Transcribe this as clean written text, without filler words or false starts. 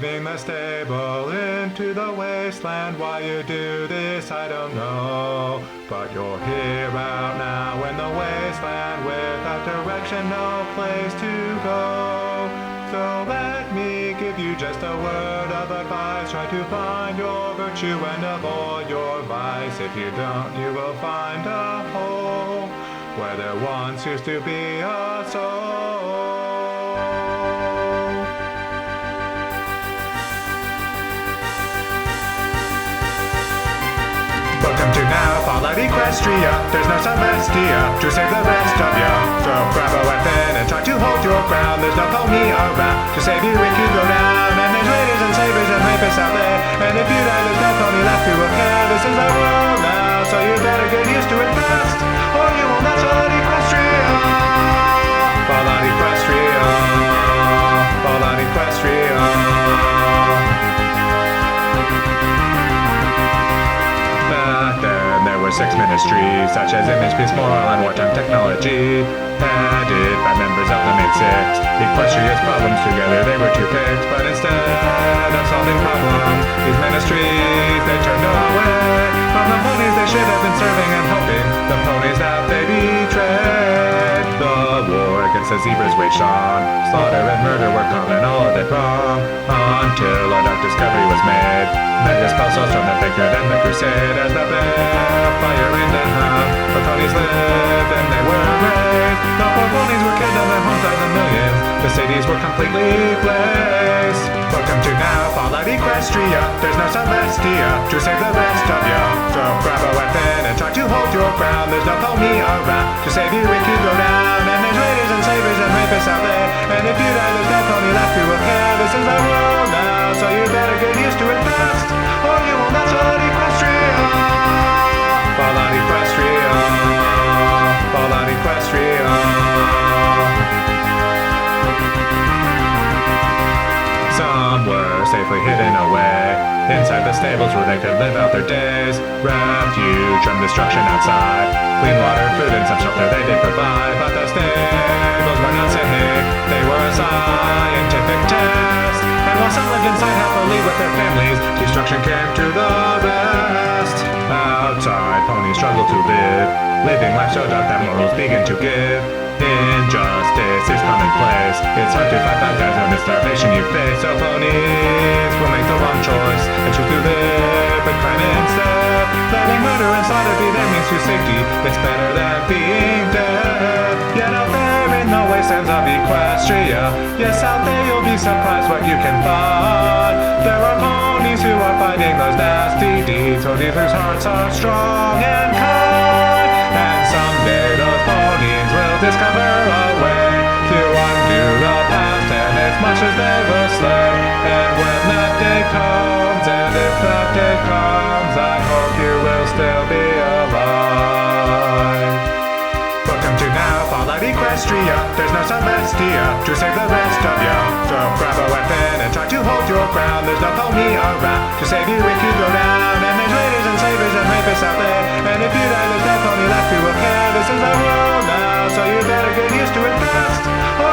leaving the stable into the wasteland. Why you do this, I don't know. But you're here out now in the wasteland without direction, no place to go. So let me give you just a word of advice. Try to find your virtue and avoid your vice. If you don't, you will find a hole where there once used to be a soul. Welcome to now Fallout Equestria. There's no Celestia to save the rest of you. So grab a weapon and try to hold your ground. There's no pony around to save you if you go down. And there's raiders and sabers and rapists out there. And if you die, there's no pony left who will care. This is the world now, so you better get used to it fast, or you will not Fallout Equestria. Fallout Equestria. Fallout Equestria. There were 6 ministries, such as Image, Peace, Moral, and Wartime Technology, headed by members of the Mid-Six. Equestria's problems together, they were too fixed, but instead of solving problems, these ministries, they turned away from the ponies they should have been serving and helping, the ponies that they betrayed. The war against the zebras waged on, slaughter and murder were common, all of it wrong, until a dark discovery was made. Magnus Pulsos from the Figure and the Crusade as the fire rained down. The ponies lived and they were raised. The poor ponies were killed and their homes died in millions. The cities were completely blazed. Welcome to now Fallout Equestria. There's no Celestia to save the rest of you. So grab a weapon and try to hold your ground. There's no pony around to save you if you go down. And there's raiders and sabers and rapists out there. And if you die, there's no pony left who will care. This is the world now, so you better get used to it fast, or you will not Fallout Equestria. Fallout Equestria. Fallout Equestria. Some were safely hidden away inside the stables where they could live out their days. Refuge from destruction outside, clean water, food, and some shelter they did provide. But the stables were not safe, they were a scientific test. And while some lived inside happily with their families, destruction came to the rest. Outside, ponies struggle to live, living life so dark that morals begin to give. Injustice is commonplace. It's hard to fight back guys when the starvation you face. So ponies will make the wrong choice and choose to live with crime instead. Letting murder and slaughter be their means to safety. It's better than being dead. Yet out there in the wastelands of Equestria, yes, out there you'll be surprised what you can find. There are ponies who are fighting those nasty deeds. Ponies whose hearts are strong and kind. And someday those ponies will discover a way to undo the past, and as much as they will slay. And when that day comes, and if that day comes, I hope you will still be alive. Welcome to now Fallout Equestria. There's no Celestia to save the rest of you. So grab a weapon and try to hold your ground. There's no pony around to save you if you go down. And there's raiders and sabers and rapists out there. And if you die, there's no pony left who will care. This is the world now, so you better get used to it fast, or